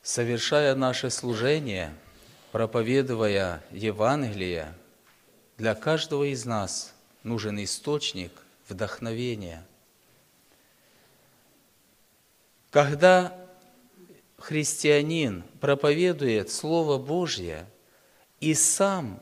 Совершая наше служение, проповедуя Евангелие, для каждого из нас нужен источник вдохновения. Когда христианин проповедует Слово Божье и сам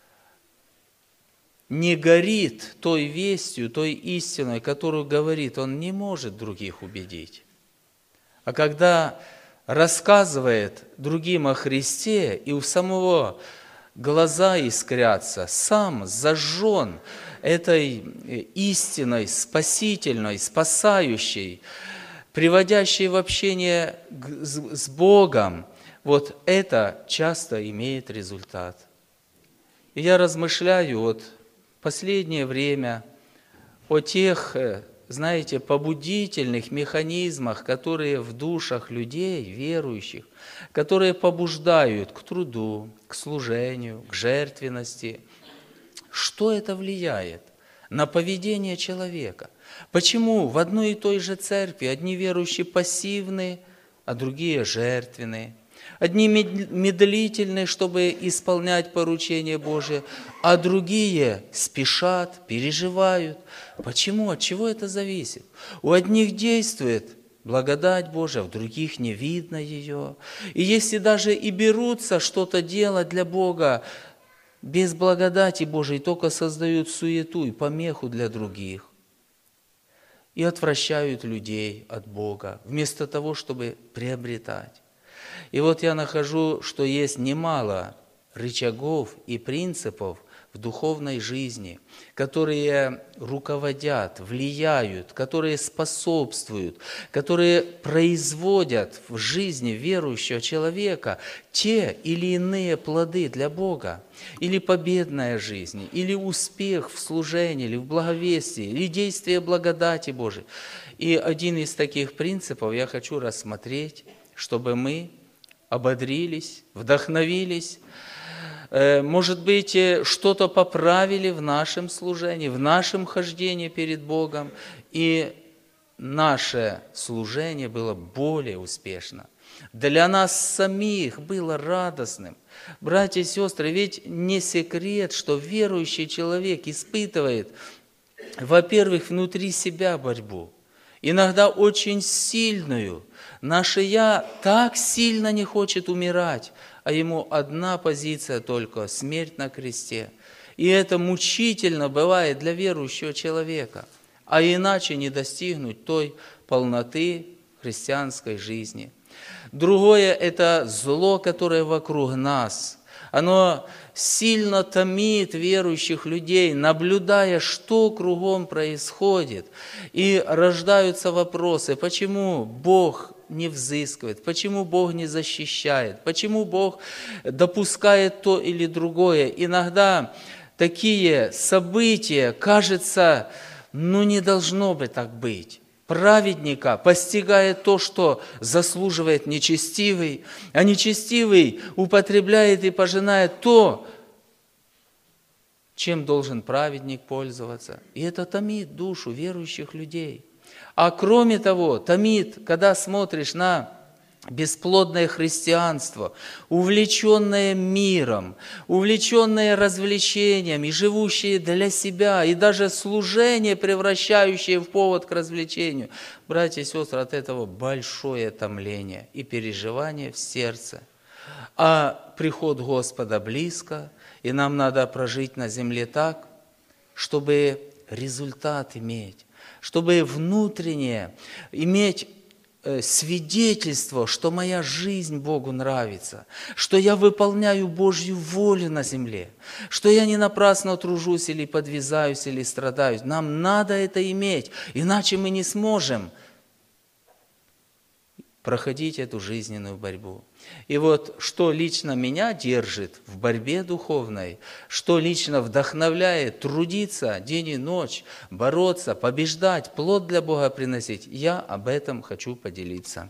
не горит той вестью, той истиной, которую говорит, он не может других убедить. А когда рассказывает другим о Христе, и у самого глаза искрятся, сам зажжен этой истиной, спасительной, спасающей, приводящей в общение с Богом, вот это часто имеет результат. И я размышляю вот последнее время о тех, знаете, побудительных механизмах, которые в душах людей, верующих, которые побуждают к труду, к служению, к жертвенности. Что это влияет на поведение человека? Почему в одной и той же церкви одни верующие пассивны, а другие жертвенные? Одни медлительны, чтобы исполнять поручение Божие, а другие спешат, переживают. Почему? От чего это зависит? У одних действует благодать Божия, в других не видно ее. И если даже и берутся что-то делать для Бога, без благодати Божией только создают суету и помеху для других. И отвращают людей от Бога, вместо того, чтобы приобретать. И вот я нахожу, что есть немало рычагов и принципов в духовной жизни, которые руководят, влияют, которые способствуют, которые производят в жизни верующего человека те или иные плоды для Бога, или победная жизнь, или успех в служении, или в благовестии, или действие благодати Божией. И один из таких принципов я хочу рассмотреть, чтобы мы ободрились, вдохновились, может быть, что-то поправили в нашем служении, в нашем хождении перед Богом, и наше служение было более успешно. Для нас самих было радостным. Братья и сестры, ведь не секрет, что верующий человек испытывает, во-первых, внутри себя борьбу, иногда очень сильную. Наше «я» так сильно не хочет умирать, а ему одна позиция только – смерть на кресте. И это мучительно бывает для верующего человека, а иначе не достигнуть той полноты христианской жизни. Другое – это зло, которое вокруг нас. Оно сильно томит верующих людей, наблюдая, что кругом происходит. И рождаются вопросы, почему Бог не взыскивает, почему Бог не защищает, почему Бог допускает то или другое. Иногда такие события, кажется, не должно бы так быть. Праведника постигает то, что заслуживает нечестивый, а нечестивый употребляет и пожинает то, чем должен праведник пользоваться. И это томит душу верующих людей. А кроме того, томит, когда смотришь на бесплодное христианство, увлеченное миром, увлеченное развлечениями, живущее для себя, и даже служение, превращающее в повод к развлечению. Братья и сестры, от этого большое томление и переживание в сердце. А приход Господа близко, и нам надо прожить на земле так, чтобы результат иметь, чтобы внутренне иметь свидетельство, что моя жизнь Богу нравится, что я выполняю Божью волю на земле, что я не напрасно тружусь или подвязаюсь, или страдаю. Нам надо это иметь, иначе мы не сможем проходить эту жизненную борьбу. И вот что лично меня держит в борьбе духовной, что лично вдохновляет трудиться день и ночь, бороться, побеждать, плод для Бога приносить, я об этом хочу поделиться.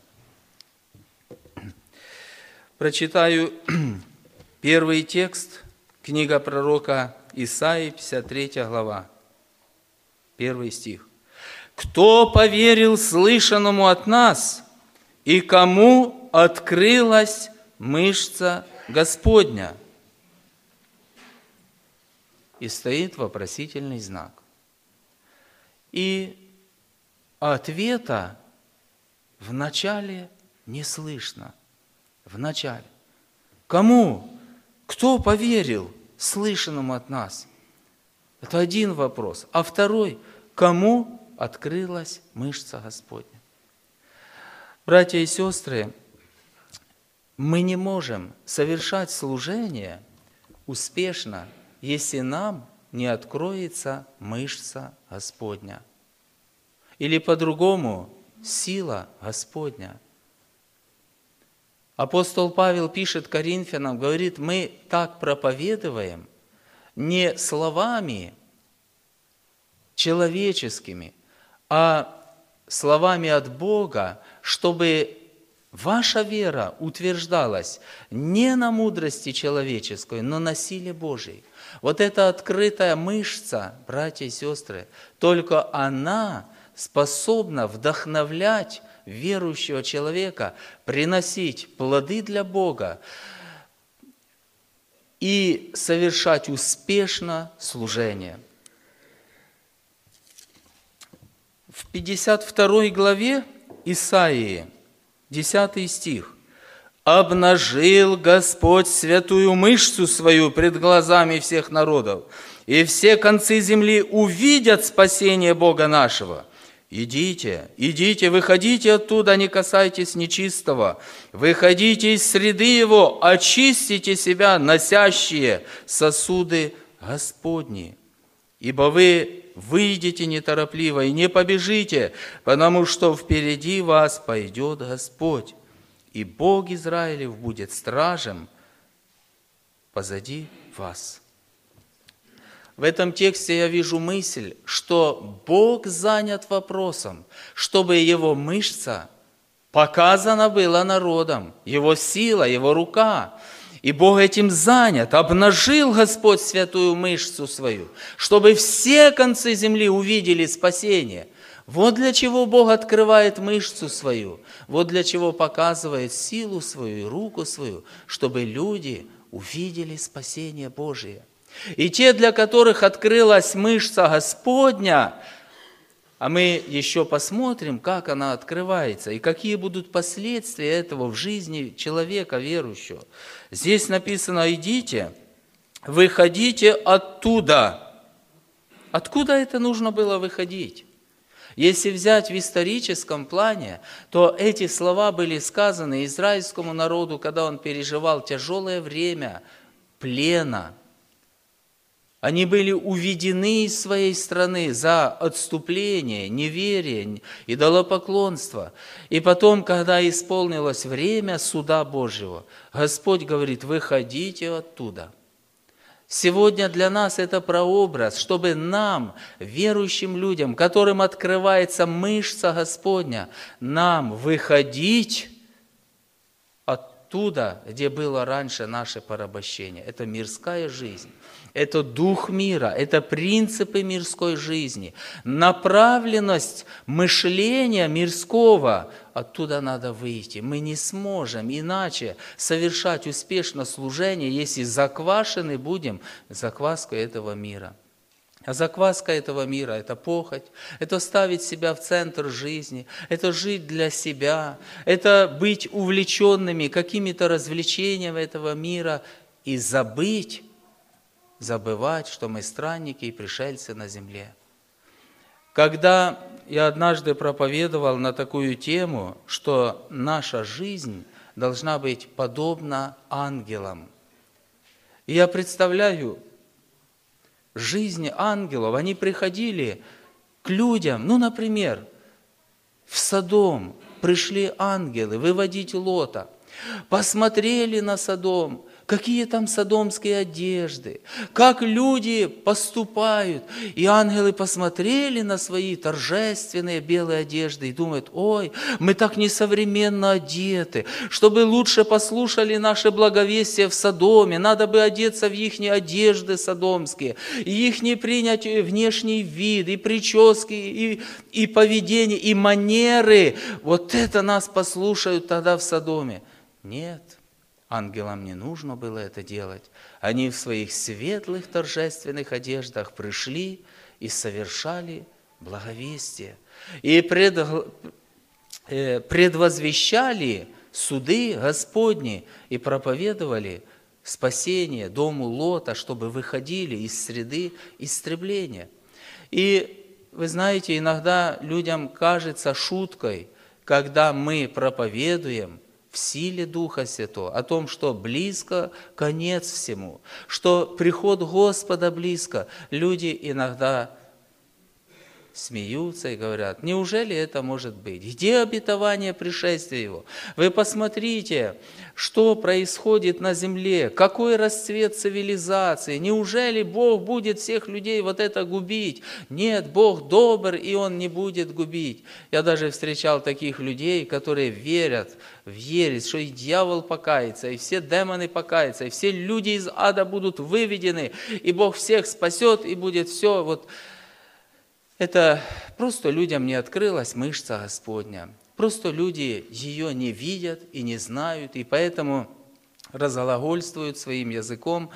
Прочитаю первый текст, книга пророка Исаии, 53 глава, 1 стих. «Кто поверил слышанному от нас, и кому открылась мышца Господня. И стоит вопросительный знак. И ответа вначале не слышно. Вначале. Кому? Кто поверил слышанному от нас? Это один вопрос. А второй, кому открылась мышца Господня? Братья и сестры, мы не можем совершать служение успешно, если нам не откроется мышца Господня. Или по-другому, сила Господня. Апостол Павел пишет Коринфянам, говорит, мы так проповедуем не словами человеческими, а словами от Бога, чтобы ваша вера утверждалась не на мудрости человеческой, но на силе Божьей. Вот эта открытая мышца, братья и сестры, только она способна вдохновлять верующего человека, приносить плоды для Бога и совершать успешно служение. В 52 главе Исаии, 10 стих. «Обнажил Господь святую мышцу свою пред глазами всех народов, и все концы земли увидят спасение Бога нашего. Идите, идите, выходите оттуда, не касайтесь нечистого, выходите из среды его, очистите себя, носящие сосуды Господни. Ибо вы выйдете неторопливо и не побежите, потому что впереди вас пойдет Господь, и Бог Израилев будет стражем позади вас». В этом тексте я вижу мысль, что Бог занят вопросом, чтобы Его мышца показана была народом, Его сила, Его рука. И Бог этим занят. Обнажил Господь святую мышцу свою, чтобы все концы земли увидели спасение. Вот для чего Бог открывает мышцу свою, вот для чего показывает силу свою и руку свою, чтобы люди увидели спасение Божие. И те, для которых открылась мышца Господня, а мы еще посмотрим, как она открывается и какие будут последствия этого в жизни человека верующего. Здесь написано: «Идите, выходите оттуда». Откуда это нужно было выходить? Если взять в историческом плане, то эти слова были сказаны израильскому народу, когда он переживал тяжелое время плена. Они были уведены из своей страны за отступление, неверие, идолопоклонство. И потом, когда исполнилось время суда Божьего, Господь говорит: выходите оттуда. Сегодня для нас это прообраз, чтобы нам, верующим людям, которым открывается мышца Господня, нам выходить оттуда, где было раньше наше порабощение. Это мирская жизнь. Это дух мира, это принципы мирской жизни, направленность мышления мирского. Оттуда надо выйти. Мы не сможем иначе совершать успешно служение, если заквашены будем закваской этого мира. А закваска этого мира – это похоть, это ставить себя в центр жизни, это жить для себя, это быть увлеченными какими-то развлечениями этого мира и забывать, что мы странники и пришельцы на земле. Когда я однажды проповедовал на такую тему, что наша жизнь должна быть подобна ангелам. И я представляю, жизнь ангелов, они приходили к людям, например, в Содом пришли ангелы выводить Лота, посмотрели на Содом, какие там содомские одежды, как люди поступают. И ангелы посмотрели на свои торжественные белые одежды и думают: ой, мы так несовременно одеты, чтобы лучше послушали наше благовестие в Содоме, надо бы одеться в их одежды содомские, и их не принять внешний вид, и прически, и поведение, и манеры. Вот это нас послушают тогда в Содоме. Нет. Ангелам не нужно было это делать. Они в своих светлых торжественных одеждах пришли и совершали благовестие. И предвозвещали суды Господни и проповедовали спасение дому Лота, чтобы выходили из среды истребления. И вы знаете, иногда людям кажется шуткой, когда мы проповедуем в силе Духа Святого, о том, что близко конец всему, что приход Господа близко. Люди иногда смеются и говорят: неужели это может быть? Где обетование пришествия Его? Вы посмотрите, что происходит на земле, какой расцвет цивилизации. Неужели Бог будет всех людей вот это губить? Нет, Бог добр, и Он не будет губить. Я даже встречал таких людей, которые верят в ересь, что и дьявол покается, и все демоны покаются, и все люди из ада будут выведены, и Бог всех спасет, и будет все вот. Это просто людям не открылась мышца Господня. Просто люди ее не видят и не знают, и поэтому разглагольствуют своим языком,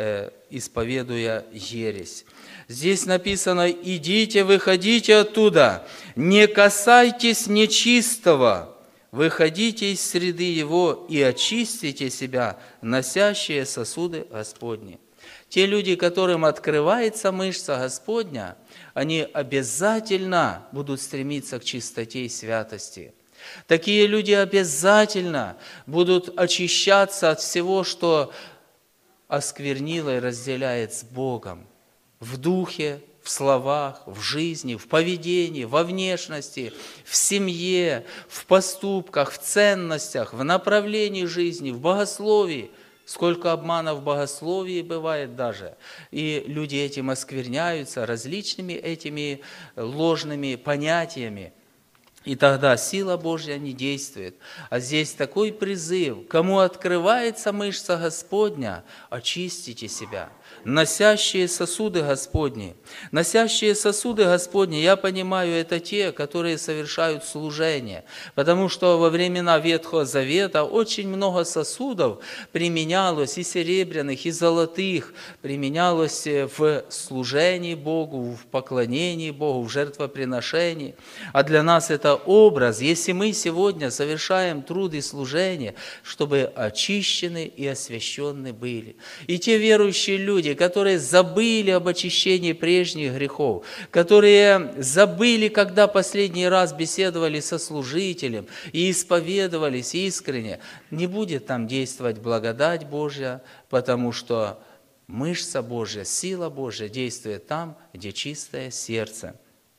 исповедуя ересь. Здесь написано: «Идите, выходите оттуда, не касайтесь нечистого, выходите из среды его и очистите себя, носящие сосуды Господни». Те люди, которым открывается мышца Господня, они обязательно будут стремиться к чистоте и святости. Такие люди обязательно будут очищаться от всего, что осквернило и разделяет с Богом. В духе, в словах, в жизни, в поведении, во внешности, в семье, в поступках, в ценностях, в направлении жизни, в богословии. Сколько обмана в богословии бывает даже. И люди этим оскверняются различными этими ложными понятиями. И тогда сила Божья не действует. А здесь такой призыв: кому открывается мышца Господня, очистите себя. Носящие сосуды Господни. Носящие сосуды Господни, я понимаю, это те, которые совершают служение. Потому что во времена Ветхого Завета очень много сосудов применялось, и серебряных, и золотых, применялось в служении Богу, в поклонении Богу, в жертвоприношении. А для нас это образ, если мы сегодня совершаем труд и служение, чтобы очищены и освящены были. И те верующие люди, которые забыли об очищении прежних грехов, которые забыли, когда последний раз беседовали со служителем и исповедовались искренне, не будет там действовать благодать Божья, потому что мышца Божья, сила Божья действует там, где чистое сердце.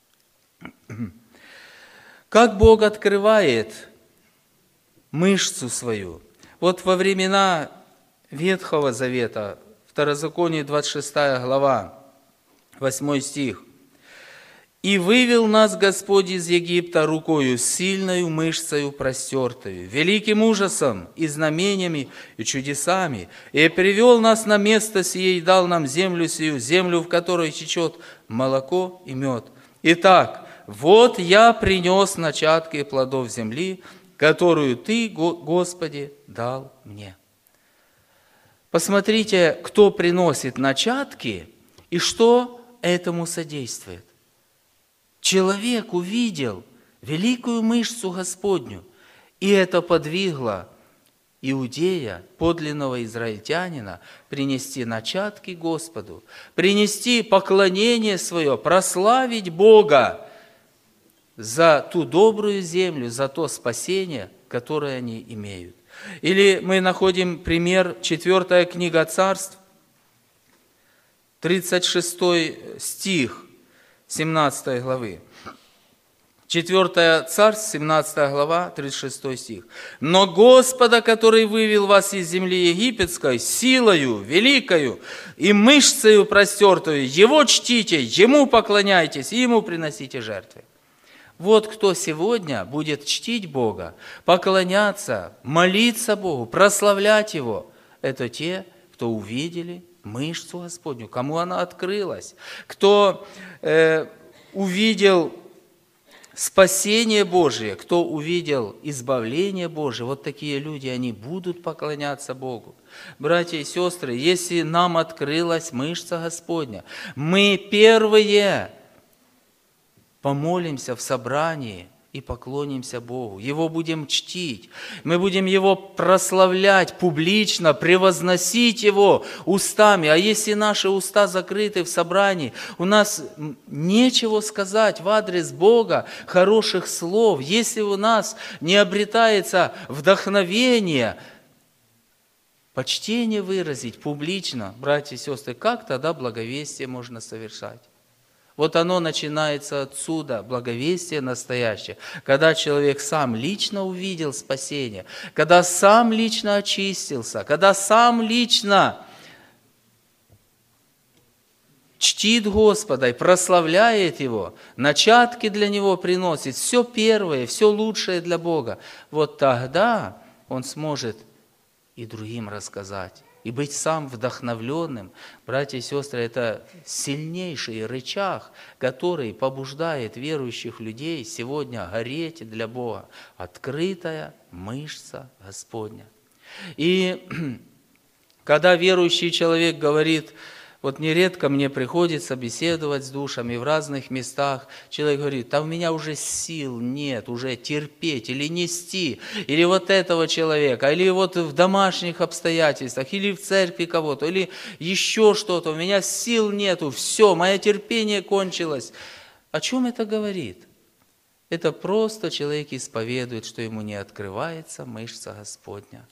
Как Бог открывает мышцу свою? Вот во времена Ветхого Завета, Второзаконие, 26 глава, 8 стих. «И вывел нас Господь из Египта рукою сильною, мышцею простертою, великим ужасом и знамениями и чудесами, и привел нас на место сие и дал нам землю сию, землю, в которой течет молоко и мед. Итак, вот я принес начатки плодов земли, которую Ты, Господи, дал мне». Посмотрите, кто приносит начатки и что этому содействует. Человек увидел великую мышцу Господню, и это подвигло иудея, подлинного израильтянина, принести начатки Господу, принести поклонение свое, прославить Бога за ту добрую землю, за то спасение, которое они имеют. Или мы находим пример, 4 книга Царств, 36 стих 17 главы. 4 Царств, 17 глава, 36 стих. «Но Господа, который вывел вас из земли египетской, силою великою и мышцею простертую, Его чтите, Ему поклоняйтесь и Ему приносите жертвы». Вот кто сегодня будет чтить Бога, поклоняться, молиться Богу, прославлять Его, это те, кто увидели мышцу Господню, кому она открылась, кто увидел спасение Божие, кто увидел избавление Божие. Вот такие люди, они будут поклоняться Богу. Братья и сестры, если нам открылась мышца Господня, мы первые помолимся в собрании и поклонимся Богу. Его будем чтить. Мы будем Его прославлять публично, превозносить Его устами. А если наши уста закрыты в собрании, у нас нечего сказать в адрес Бога хороших слов. Если у нас не обретается вдохновение, почтение выразить публично, братья и сестры, как тогда благовестие можно совершать? Вот оно начинается отсюда, благовестие настоящее, когда человек сам лично увидел спасение, когда сам лично очистился, когда сам лично чтит Господа и прославляет Его, начатки для Него приносит, все первое, все лучшее для Бога. Вот тогда он сможет и другим рассказать. И быть сам вдохновленным, братья и сестры, это сильнейший рычаг, который побуждает верующих людей сегодня гореть для Бога. Открытая мышца Господня. И когда верующий человек говорит, вот нередко мне приходится беседовать с душами в разных местах. Человек говорит, да у меня уже сил нет, уже терпеть или нести, или вот этого человека, или вот в домашних обстоятельствах, или в церкви кого-то, или еще что-то. У меня сил нету, все, мое терпение кончилось. О чем это говорит? Это просто человек исповедует, что ему не открывается мышца Господня.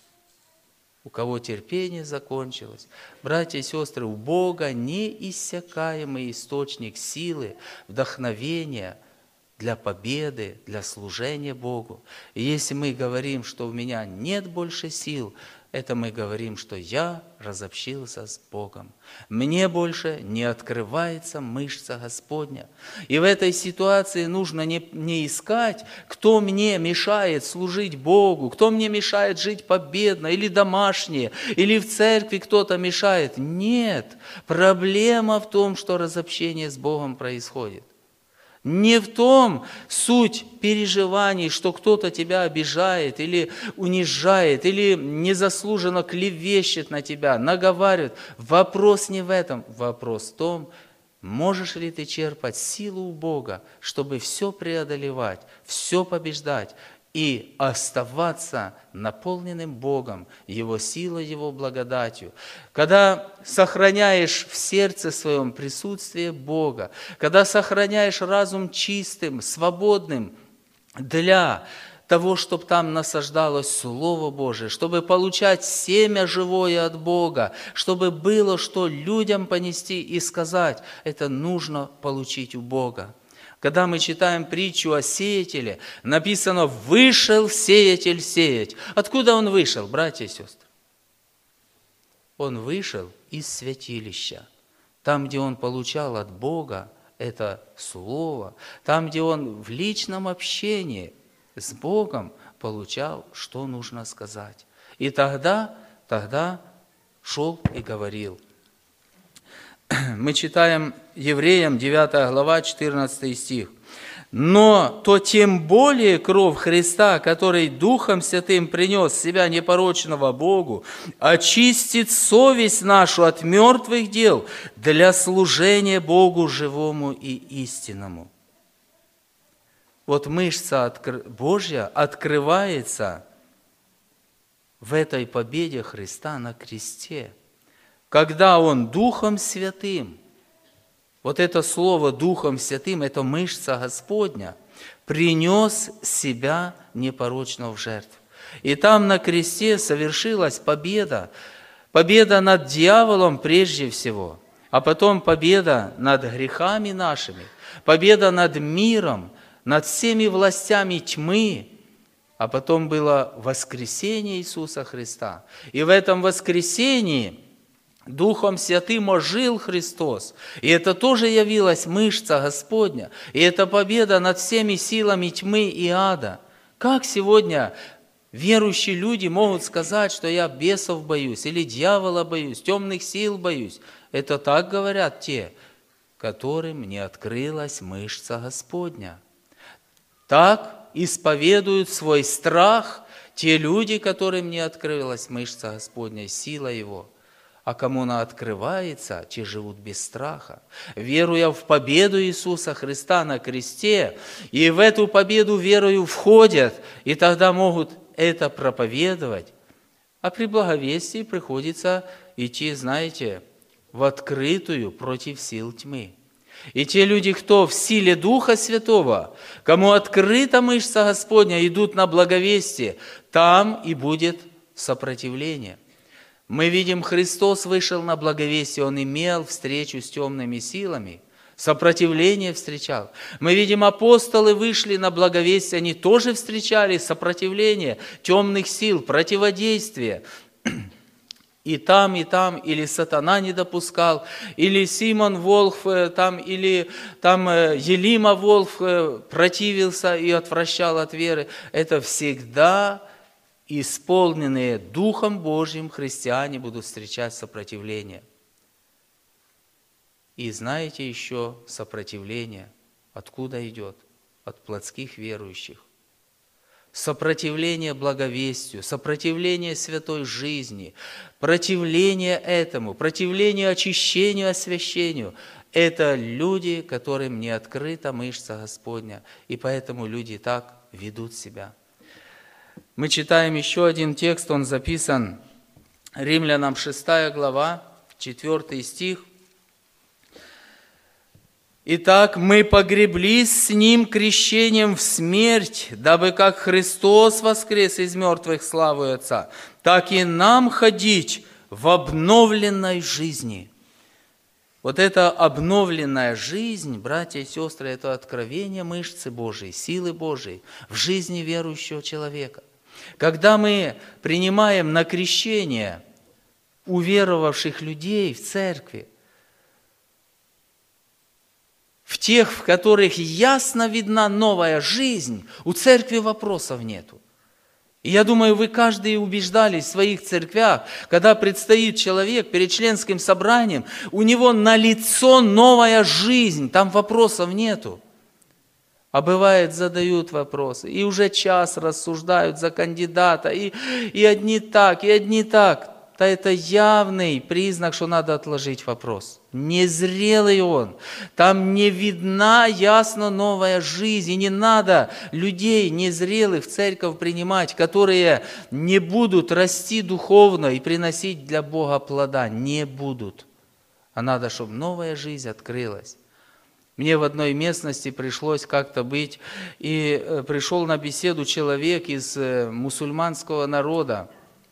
У кого терпение закончилось. Братья и сестры, у Бога неиссякаемый источник силы, вдохновения для победы, для служения Богу. И если мы говорим, что у меня нет больше сил, это мы говорим, что я разобщился с Богом. Мне больше не открывается мышца Господня. И в этой ситуации нужно не искать, кто мне мешает служить Богу, кто мне мешает жить победно, или домашнее, или в церкви кто-то мешает. Нет, проблема в том, что разобщение с Богом происходит. Не в том суть переживаний, что кто-то тебя обижает или унижает, или незаслуженно клевещет на тебя, наговаривает. Вопрос не в этом. Вопрос в том, можешь ли ты черпать силу у Бога, чтобы все преодолевать, все побеждать и оставаться наполненным Богом, Его силой, Его благодатью. Когда сохраняешь в сердце своем присутствие Бога, когда сохраняешь разум чистым, свободным для того, чтобы там насаждалось Слово Божие, чтобы получать семя живое от Бога, чтобы было что людям понести и сказать, это нужно получить у Бога. Когда мы читаем притчу о сеятеле, написано «вышел сеятель сеять». Откуда он вышел, братья и сестры? Он вышел из святилища. Там, где он получал от Бога это слово, там, где он в личном общении с Богом получал, что нужно сказать. И тогда шел и говорил. Мы читаем Евреям 9 глава, 14 стих. «Но то тем более кровь Христа, который Духом Святым принес себя непорочного Богу, очистит совесть нашу от мертвых дел для служения Богу живому и истинному». Вот мышца Божья открывается в этой победе Христа на кресте. Когда Он Духом Святым, вот это слово Духом Святым, это мышца Господня, принес себя непорочного в жертву. И там на кресте совершилась победа. Победа над дьяволом прежде всего, а потом победа над грехами нашими, победа над миром, над всеми властями тьмы, а потом было воскресение Иисуса Христа. И в этом воскресении Духом Святым ожил Христос. И это тоже явилась мышца Господня. И это победа над всеми силами тьмы и ада. Как сегодня верующие люди могут сказать, что я бесов боюсь, или дьявола боюсь, темных сил боюсь? Это так говорят те, которым не открылась мышца Господня. Так исповедуют свой страх те люди, которым не открылась мышца Господня, сила Его. А кому она открывается, те живут без страха, веруя в победу Иисуса Христа на кресте, и в эту победу верою входят, и тогда могут это проповедовать. А при благовестии приходится идти, знаете, в открытую против сил тьмы. И те люди, кто в силе Духа Святого, кому открыта мышца Господня, идут на благовестие, там и будет сопротивление. Мы видим, Христос вышел на благовестие, Он имел встречу с темными силами, сопротивление встречал. Мы видим, апостолы вышли на благовестие, они тоже встречали сопротивление темных сил, противодействие. И там, или сатана не допускал, или Симон Волхв, или Елима Волхв противился и отвращал от веры. Это всегда исполненные Духом Божьим христиане будут встречать сопротивление. И знаете еще, сопротивление откуда идет? От плотских верующих. Сопротивление благовестию, сопротивление святой жизни, противление этому, противление очищению, освящению. Это люди, которым не открыта мышца Господня, и поэтому люди так ведут себя. Мы читаем еще один текст, он записан Римлянам 6 глава, 4 стих. «Итак, мы погреблись с Ним крещением в смерть, дабы как Христос воскрес из мертвых славою Отца, так и нам ходить в обновленной жизни». Вот эта обновленная жизнь, братья и сестры, это откровение мышцы Божией, силы Божией в жизни верующего человека. Когда мы принимаем на крещение уверовавших людей в церкви, в тех, в которых ясно видна новая жизнь, у церкви вопросов нету. И я думаю, вы каждый убеждались в своих церквях, когда предстоит человек перед членским собранием, у него налицо новая жизнь, там вопросов нету. А бывает, задают вопросы, и уже час рассуждают за кандидата, и одни так, и одни так. Да это явный признак, что надо отложить вопрос. Незрелый он. Там не видна ясно новая жизнь. И не надо людей незрелых в церковь принимать, которые не будут расти духовно и приносить для Бога плода. Не будут. А надо, чтобы новая жизнь открылась. Мне в одной местности пришлось как-то быть, и пришел на беседу человек из мусульманского народа.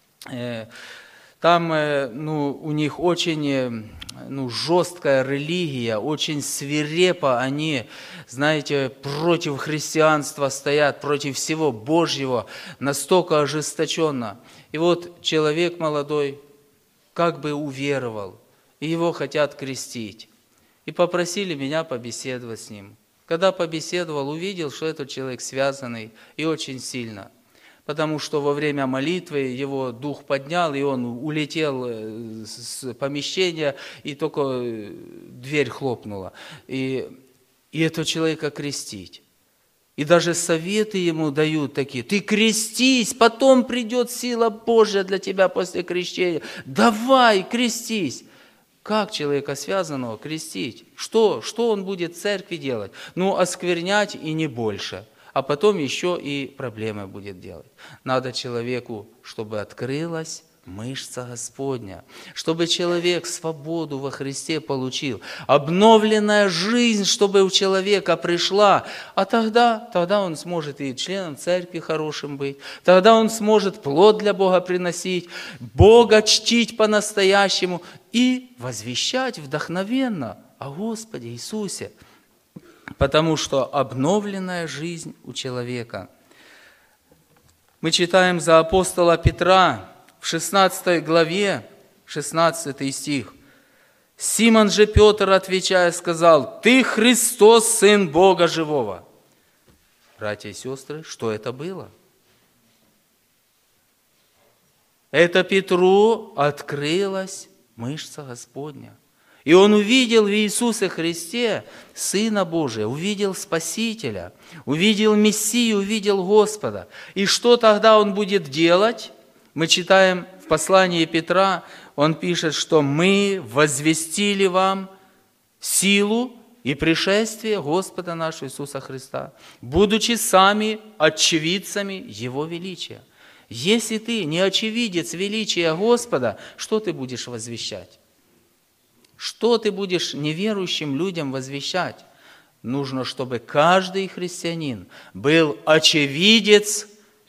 Там у них очень жесткая религия, очень свирепо они, знаете, против христианства стоят, против всего Божьего, настолько ожесточенно. И вот человек молодой как бы уверовал, и его хотят крестить. И попросили меня побеседовать с ним. Когда побеседовал, увидел, что этот человек связанный и очень сильно. Потому что во время молитвы его дух поднял, и он улетел с помещения, и только дверь хлопнула. И этого человека крестить. И даже советы ему дают такие: ты крестись, потом придет сила Божья для тебя после крещения. Давай, крестись. Как человека связанного крестить? Что он будет в церкви делать? Осквернять и не больше. А потом еще и проблемы будет делать. Надо человеку, чтобы открылась мышца Господня, чтобы человек свободу во Христе получил, обновленная жизнь, чтобы у человека пришла, а тогда он сможет и членом церкви хорошим быть, тогда он сможет плод для Бога приносить, Бога чтить по-настоящему и возвещать вдохновенно о Господе Иисусе. потому что обновленная жизнь у человека. Мы читаем за апостола Петра в 16 главе, 16 стих. «Симон же Петр, отвечая, сказал: Ты Христос, Сын Бога Живого». Братья и сестры, что это было? Это Петру открылась мышца Господня. И он увидел в Иисусе Христе Сына Божия, увидел Спасителя, увидел Мессию, увидел Господа. И что тогда он будет делать? Мы читаем в послании Петра, он пишет, что мы возвестили вам силу и пришествие Господа нашего Иисуса Христа, будучи сами очевидцами Его величия. Если ты не очевидец величия Господа, что ты будешь возвещать? Что ты будешь неверующим людям возвещать? Нужно, чтобы каждый христианин был очевидец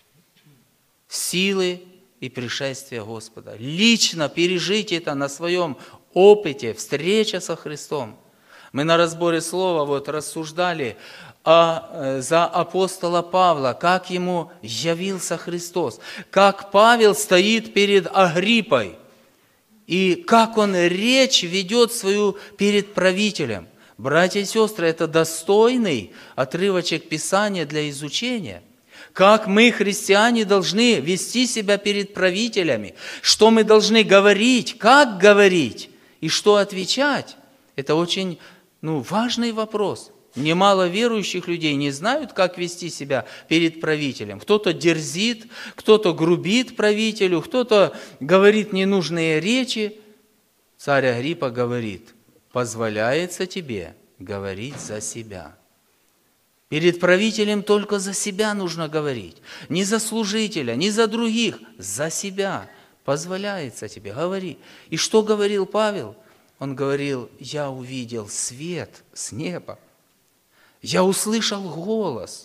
силы и пришествия Господа. Лично пережить это на своем опыте, встреча со Христом. Мы на разборе слова рассуждали за апостола Павла, как ему явился Христос, как Павел стоит перед Агриппой, и как он речь ведет свою перед правителем. Братья и сестры, это достойный отрывочек Писания для изучения. Как мы, христиане, должны вести себя перед правителями, что мы должны говорить, как говорить и что отвечать. Это очень важный вопрос. Немало верующих людей не знают, как вести себя перед правителем. Кто-то дерзит, кто-то грубит правителю, кто-то говорит ненужные речи. Царь Агриппа говорит: позволяется тебе говорить за себя. Перед правителем только за себя нужно говорить. Не за служителя, не за других, за себя. Позволяется тебе, говори. И что говорил Павел? Он говорил: я увидел свет с неба. Я услышал голос.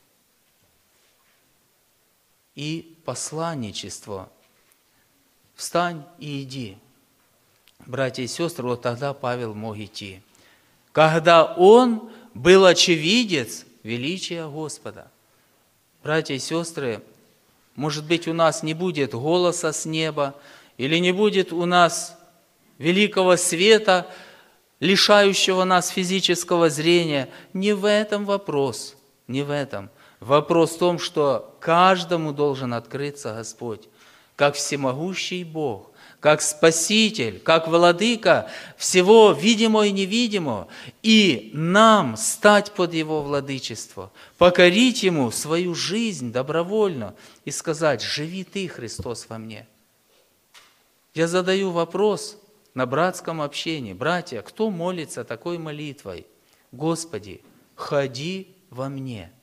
И посланничество. Встань и иди. Братья и сестры, тогда Павел мог идти. Когда он был очевидец величия Господа. Братья и сестры, может быть, у нас не будет голоса с неба, или не будет у нас великого света, лишающего нас физического зрения. Не в этом вопрос, не в этом. Вопрос в том, что каждому должен открыться Господь, как всемогущий Бог, как Спаситель, как Владыка всего видимого и невидимого, и нам стать под Его владычество, покорить Ему свою жизнь добровольно и сказать: живи Ты, Христос, во мне. Я задаю вопрос на братском общении: братья, кто молится такой молитвой? Господи, ходи во мне.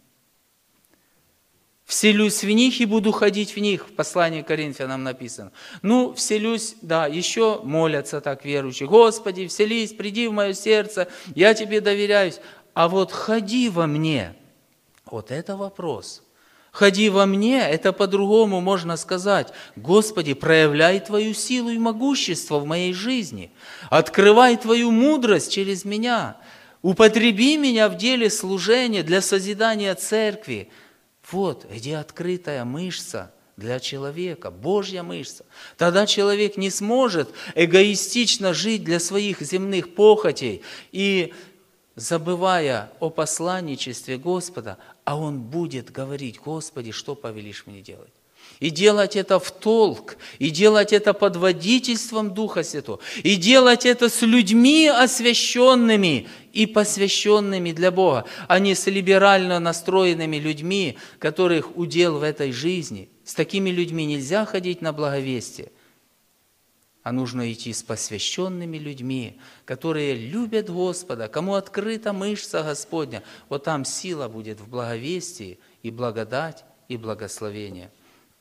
Вселюсь в них и буду ходить в них. В послании к Коринфянам написано. Вселюсь, еще молятся так верующие. Господи, вселись, приди в мое сердце, я Тебе доверяюсь. А ходи во мне. Это вопрос. Ходи во мне, это по-другому можно сказать: Господи, проявляй Твою силу и могущество в моей жизни. Открывай Твою мудрость через меня. Употреби меня в деле служения для созидания церкви. Где открытая мышца для человека, Божья мышца. Тогда человек не сможет эгоистично жить для своих земных похотей и, забывая о посланничестве Господа, а он будет говорить: Господи, что повелишь мне делать? И делать это в толк, и делать это под водительством Духа Святого, и делать это с людьми освященными и посвященными для Бога, а не с либерально настроенными людьми, которых удел в этой жизни. С такими людьми нельзя ходить на благовестие, а нужно идти с посвященными людьми, которые любят Господа, кому открыта мышца Господня. Там сила будет в благовестии, и благодать, и благословение.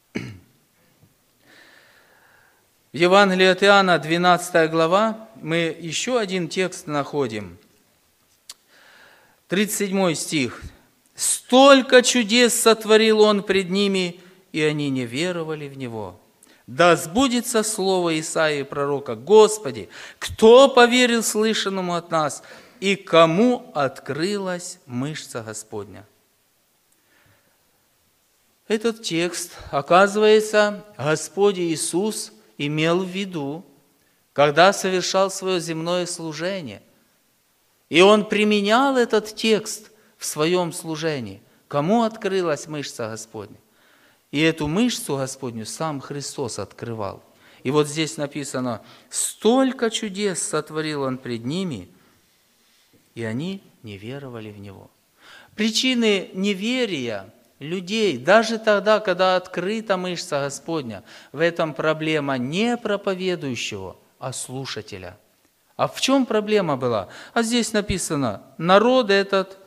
В Евангелии от Иоанна, 12 глава, мы еще один текст находим. 37 стих. «Столько чудес сотворил Он пред ними, и они не веровали в Него. Да сбудется слово Исаии пророка: Господи, кто поверил слышанному от нас, и кому открылась мышца Господня? Этот текст, оказывается, Господь Иисус имел в виду, когда совершал свое земное служение. И Он применял этот текст в своем служении. Кому открылась мышца Господня? И эту мышцу Господню сам Христос открывал. И вот здесь написано: столько чудес сотворил Он пред ними, и они не веровали в Него. Причины неверия людей, даже тогда, когда открыта мышца Господня, в этом проблема не проповедующего, а слушателя. А в чем проблема была? А здесь написано: народ этот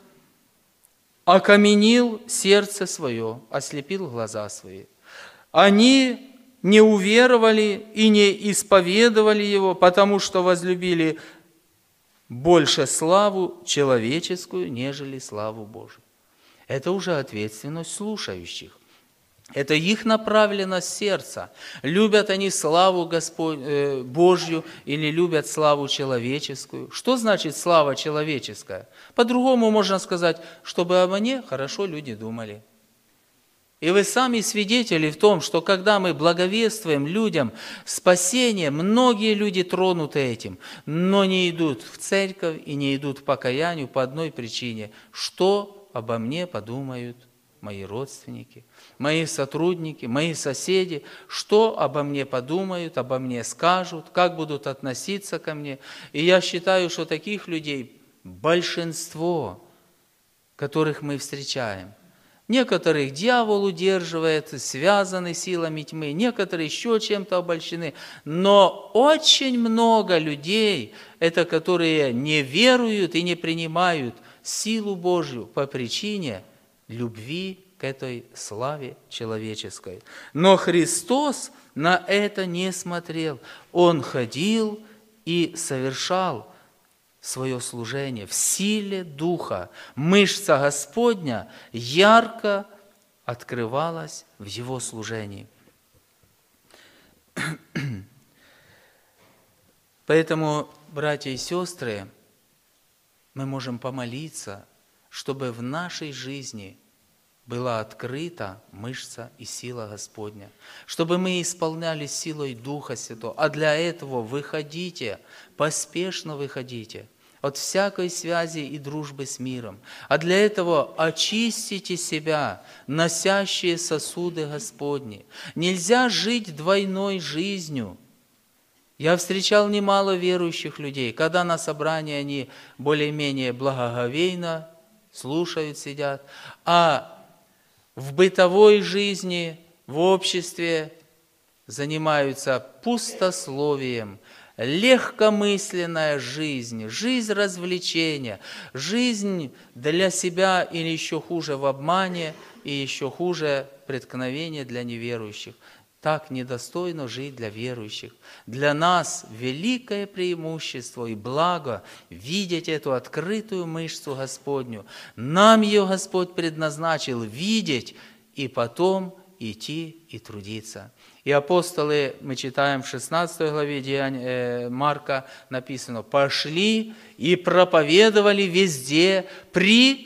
окаменил сердце свое, ослепил глаза свои. Они не уверовали и не исповедовали Его, потому что возлюбили больше славу человеческую, нежели славу Божию. Это уже ответственность слушающих. Это их направленность сердца. Любят они славу Божью или любят славу человеческую? Что значит слава человеческая? По-другому можно сказать, чтобы обо мне хорошо люди думали. И вы сами свидетели в том, что когда мы благовествуем людям спасение, многие люди тронуты этим, но не идут в церковь и не идут к покаянию по одной причине: что обо мне подумают мои родственники, мои сотрудники, мои соседи, что обо мне подумают, обо мне скажут, как будут относиться ко мне. И я считаю, что таких людей большинство, которых мы встречаем. Некоторых дьявол удерживает, связаны силами тьмы, некоторые еще чем-то обольщены. Но очень много людей, это которые не веруют и не принимают силу Божью по причине любви к этой славе человеческой. Но Христос на это не смотрел. Он ходил и совершал свое служение в силе Духа. Мышца Господня ярко открывалась в Его служении. Поэтому, братья и сестры, мы можем помолиться, чтобы в нашей жизни была открыта мышца и сила Господня, чтобы мы исполнялись силой Духа Святого. А для этого выходите, поспешно выходите от всякой связи и дружбы с миром. А для этого очистите себя, носящие сосуды Господни. Нельзя жить двойной жизнью. Я встречал немало верующих людей, когда на собрании они более-менее благоговейно слушают, сидят, а в бытовой жизни, в обществе занимаются пустословием, легкомысленная жизнь, жизнь развлечения, жизнь для себя или еще хуже в обмане, и еще хуже преткновение для неверующих. Так недостойно жить для верующих. Для нас великое преимущество и благо видеть эту открытую мышцу Господню. Нам ее Господь предназначил видеть и потом идти и трудиться. И апостолы, мы читаем в 16 главе Марка, написано: «Пошли и проповедовали везде при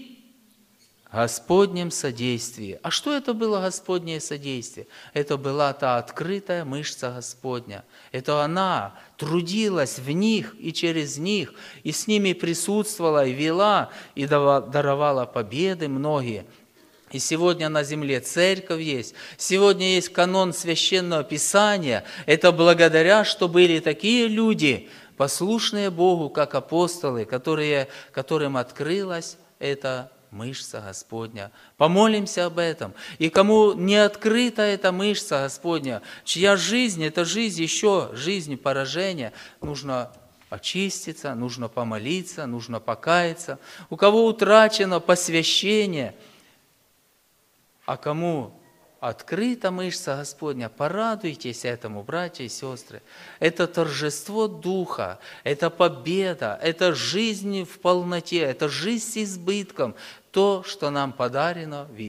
Господнем содействии». А что это было Господнее содействие? Это была та открытая мышца Господня. Это она трудилась в них и через них, и с ними присутствовала, и вела, и даровала победы многие. И сегодня на земле церковь есть, сегодня есть канон Священного Писания. Это благодаря, что были такие люди, послушные Богу, как апостолы, которым открылась эта мышца Господня. Помолимся об этом. И кому не открыта эта мышца Господня, чья жизнь, это жизнь еще, жизнь поражения, нужно очиститься, нужно помолиться, нужно покаяться. У кого утрачено посвящение, а кому открыта мышца Господня, порадуйтесь этому, братья и сестры. Это торжество Духа, это победа, это жизнь в полноте, это жизнь с избытком, то, что нам подарено в